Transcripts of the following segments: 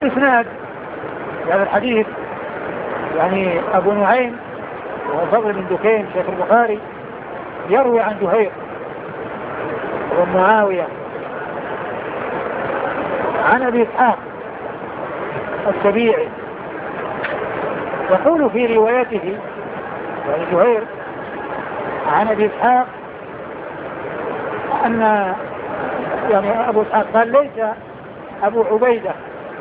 إسناد هذا الحديث يعني أبو نعيم وفضل بن دكين شيخ البخاري يروي عن زهير ومعاوية عن أبي إسحاق السبيعي، يقول في روايته يعني زهير عن أبي إسحاق أن يعني أبو إسحاق قال ليس أبو عبيدة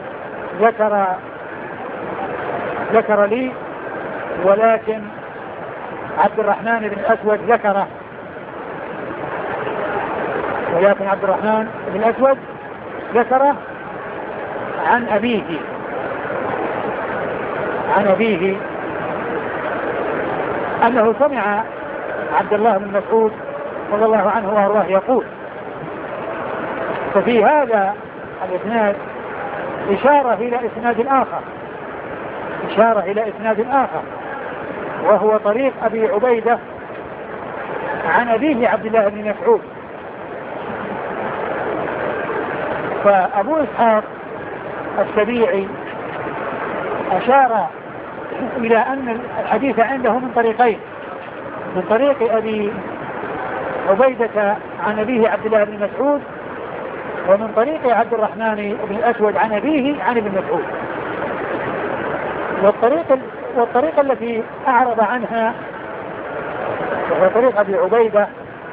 ذكر لي، ولكن عبد الرحمن بن الأسود ذكره، ولكن عبد الرحمن بن الأسود ذكره عن أبيه أنه سمع عبد الله بن مسعود رضي الله عنه وارضاه يقول. ففي هذا الإسناد إشارة إلى إسناد آخر وهو طريق أبي عبيدة عن أبيه عبد الله بن مسعود. فأبو إسحاق السبيعي أشار إلى أن الحديث عنده من طريقين، من طريق أبي عبيدة عن أبيه عبد الله بن مسعود، ومن طريق عبد الرحمن بن الأسود عن أبيه عن ابن مسعود. والطريقة التي أعرض عنها وهي طريق أبي عبيدة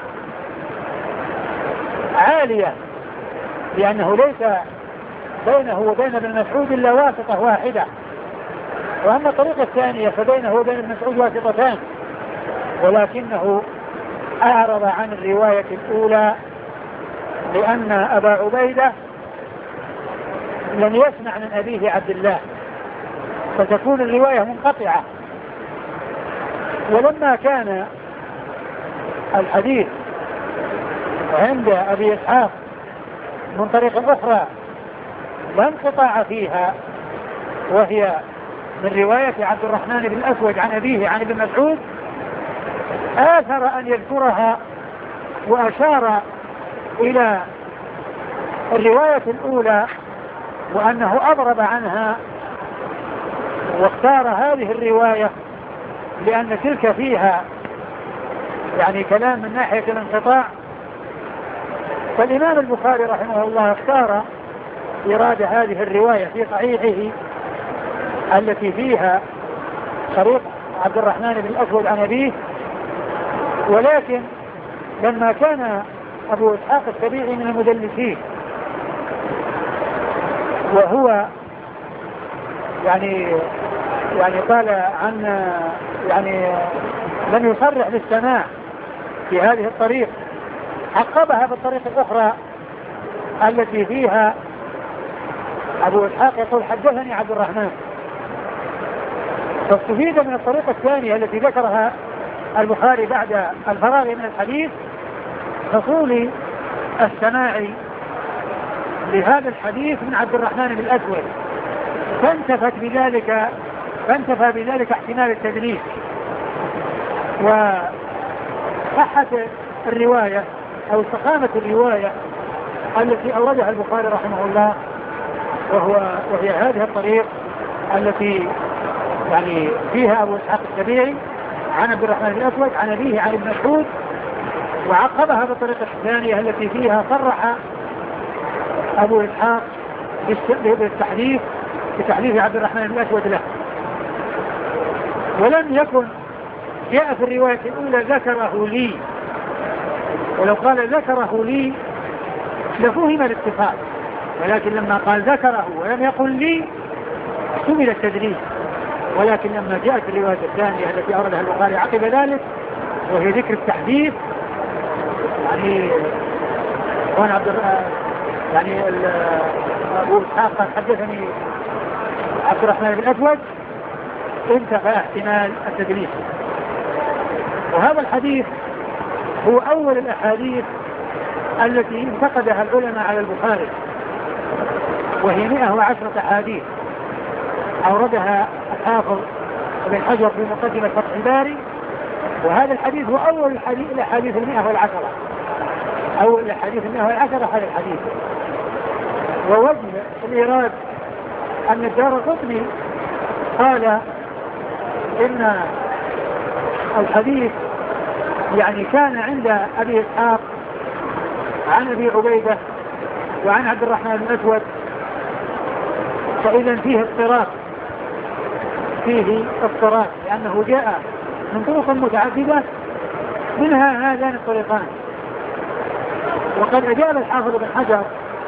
عالية، لأنه ليس بينه وبين ابن مسعود إلا واسطة واحدة، وأما الطريقة الثانية فبينه وبين ابن مسعود واسطتان، ولكنه أعرض عن الرواية الأولى لأن أبا عبيدة لم يسمع من أبيه عبد الله، فتكون الرواية منقطعة. ولما كان الحديث عند أبي إسحاق من طريق أخرى لا انقطاع فيها، وهي من رواية عبد الرحمن بن الأسود عن أبيه عن ابن مسعود، آثر أن يذكرها وأشار إلى الرواية الأولى وأنه أضرب عنها، واختار هذه الرواية لأن تلك فيها يعني كلام من ناحية الانقطاع. فالإمام البخاري رحمه الله اختار إرادة هذه الرواية في صحيحه التي فيها طريق عبد الرحمن بن الأسود عن أبيه، ولكن لما كان أبو إسحاق السبيعي من المدلسين وهو يعني قال عن يعني لم يصرح بالسماع في هذه الطريق، عقبها بالطريق الأخرى التي فيها أبو إسحاق يقول حدثني عبد الرحمن. فاستفيد من الطريقة الثانية التي ذكرها البخاري بعد الفراغ من الحديث حصول السماع لهذا الحديث من عبد الرحمن بن الأسود، فانتفى بذلك احتمال التدليس، وصحة الرواية أو استقامة الرواية التي أوردها البخاري رحمه الله، وهي هذه الطريق التي يعني فيها أبو إسحاق السبيعي عن عبد الرحمن بن الأسود عن أبيه عن ابن مسعود، وعقبها بالطريقة الثانية التي فيها صرح أبو إسحاق بتحديث عبد الرحمن بن الأسود له. ولم يكن جاء في الرواية الأولى ذكره لي، ولو قال ذكره لي لفهم الاتفاق، ولكن لما قال ذكره ولم يقل لي احتمل التدليس. ولكن لما جاءت الرواية الثانية التي أوردها البخاري عقب ذلك وهي ذكر التحديث يعني وانا يعني أبو إسحاق قال حدثني عبد الرحمن بن الأسود، انتفى احتمال التدليس. وهذا الحديث هو أول الأحاديث التي انتقدها العلماء على البخاري، وهي 110 أحاديث أوردها الحافظ ابن حجر في مقدمة فتح الباري، وهذا الحديث هو أول الأحاديث 110، أول الأحاديث 110 هذا الحديث. ووجه الإيراد أن الدارقطني قال إن الحديث يعني كان عند أبي إسحاق عن أبي عبيدة وعن عبد الرحمن الأسود، فإذا فيه اضطراب لأنه جاء من طرق متعددة منها هذان الطريقان. وقد أجاب الحافظ بن حجر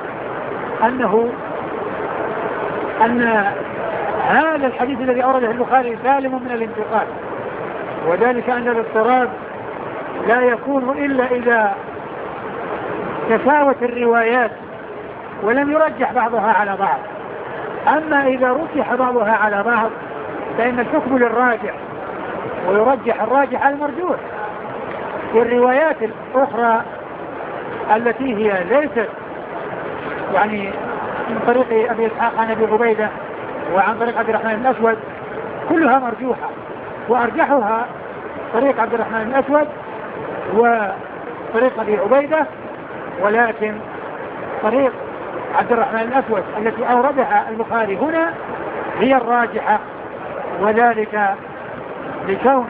أن هذا الحديث الذي أورده البخاري سالم من الانتقاد، وذلك أن الاضطراب لا يكون إلا إذا تساوت الروايات ولم يرجح بعضها على بعض. أما إذا رجح بعضها على بعض فإن الحكم للراجح ويرجح الراجح على المرجوح. والروايات الأخرى التي هي ليست يعني من طريق أبي إسحاق عن أبي عبيدة وعن طريق عبد الرحمن الأسود كلها مرجوحة، وأرجحها طريق عبد الرحمن الأسود وطريق أبي عبيدة، ولكن طريق عبد الرحمن الأسود التي أوردها البخاري هنا هي الراجحة، وذلك لكون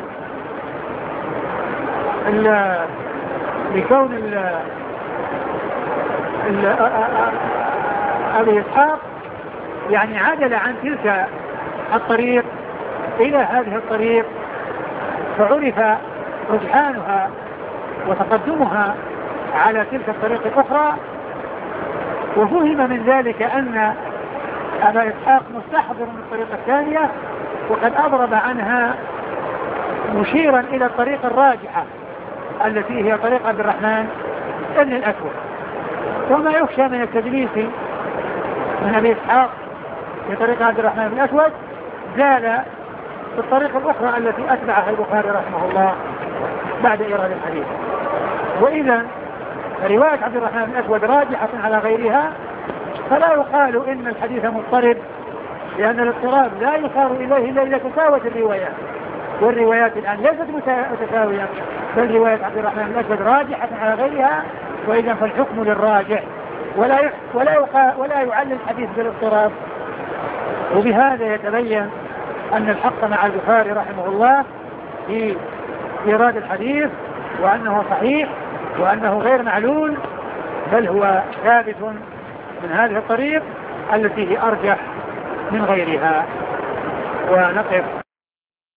أبي إسحاق يعني عدل عن تلك الطريق إلى هذه الطريق، فعرف رجحانها وتقدمها على تلك الطريق الأخرى، وفهم من ذلك أن أبا إسحاق مستحضر من الطريقة الثانية وقد أضرب عنها مشيرا إلى الطريقة الراجحة التي هي طريق عبد الرحمن بن الأسود. وما يخشى من التدليس من أبي إسحاق في طريق عبد الرحمن بن الأسود زال في الطريقة الأخرى التي أتبعها البخاري رحمه الله بعد إيراد الحديث. وإذا رواية عبد الرحمن بن الأسود راجحة على غيرها، فلا يقال إن الحديث مضطرب، لأن الاضطراب لا يصار إليه إلا إذا تساوت الروايات، والروايات الآن ليست متساوية، بل رواية عبد الرحمن بن الأسود راجحة على غيرها، وإذا فالحكم للراجح ولا يعلل الحديث بالاضطراب. وبهذا يتبين أن الحق مع البخاري رحمه الله في إيراد الحديث، وأنه صحيح وأنه غير معلول، بل هو ثابت من هذه الطريق التي هي أرجح من غيرها. ونقف